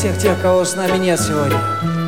всех тех, кого с нами нет сегодня.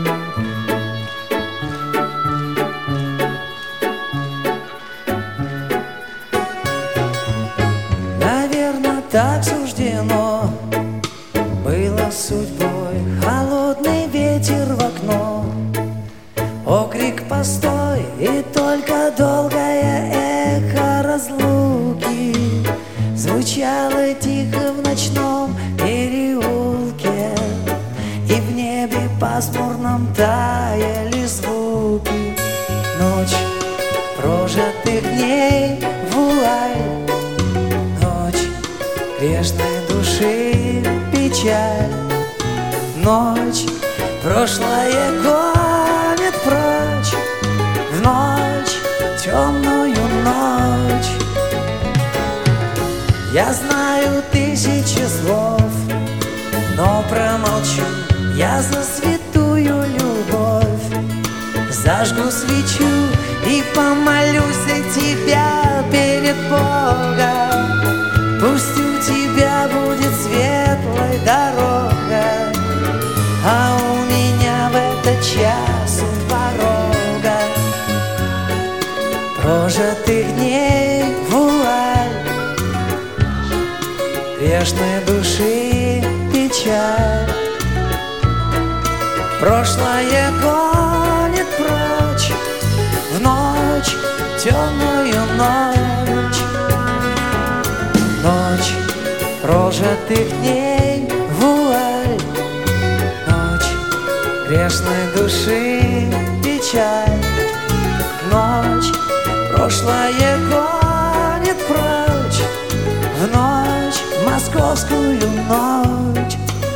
Наверное, так суждено было судьбой. Холодный ветер в окно, окрик постой, и только долгое эхо разлуки звучало тихо в ночном переулке, и в небе пасмурном таяли звуки. Ночь прожитых дней вуаль, ночь грешной души печаль, ночь прошлое гонит прочь, в ночь, темную ночь. Я знаю тысячи слов, но промолчу я за святую любовь. Зажгу свечу и помолюсь за тебя перед Богом. Пусть у тебя будет светлая дорога, а у меня в этот час у порога прожитых дней вуаль, грешной души печаль. Прошлое гонит прочь, в ночь, темную ночь. Ночь прожитых дней вуаль, ночь грешной души печаль. Ночь прошлое гонит прочь, в ночь, московскую ночь.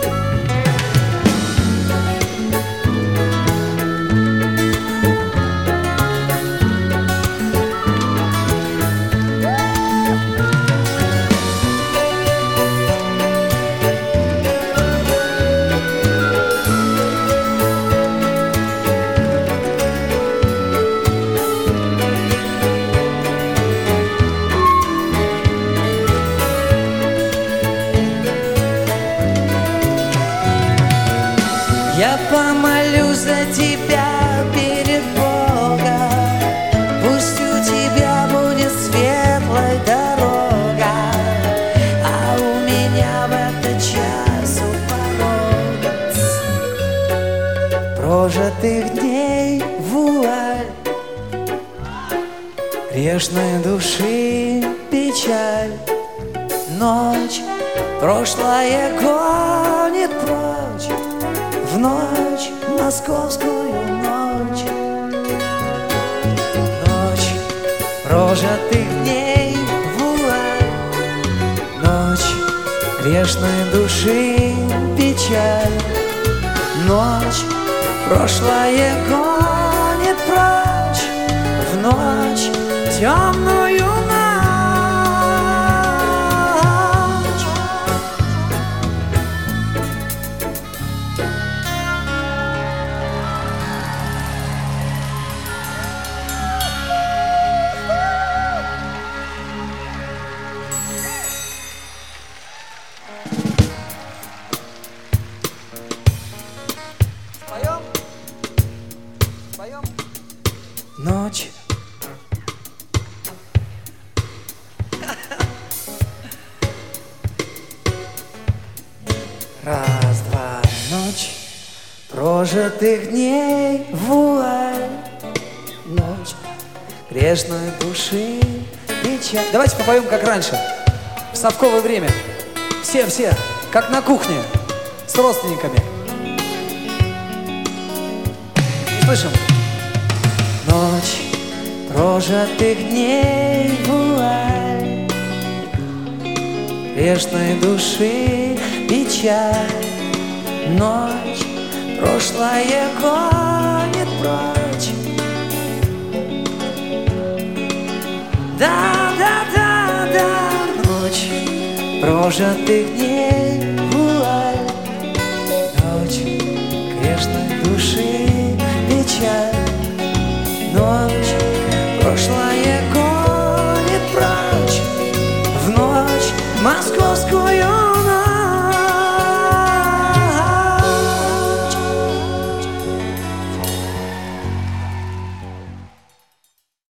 Я помолюсь за тебя перед Богом. Пусть у тебя будет светлая дорога, а у меня в этот час у порога прожитых дней вуаль, грешной души печаль. Ночь прошлое гонит прочь, в ночь, московскую ночь. Ночь прожитых дней вуаль, ночь грешной души печаль. Ночь прошлое гонит прочь, в ночь, темную ночь. Ночь. Раз, два, ночь прожитых дней вуаль, ночь грешной души печаль. Давайте попоем как раньше, в совковое время. Все, как на кухне, с родственниками. Не слышим? Ночь прожитых дней вуаль, грешной души печаль. Ночь прошлое гонит прочь. Да, ночь прожитых дней вуаль, ночь грешной души печаль. Ночь прошлое гонит прочь, в ночь Москва.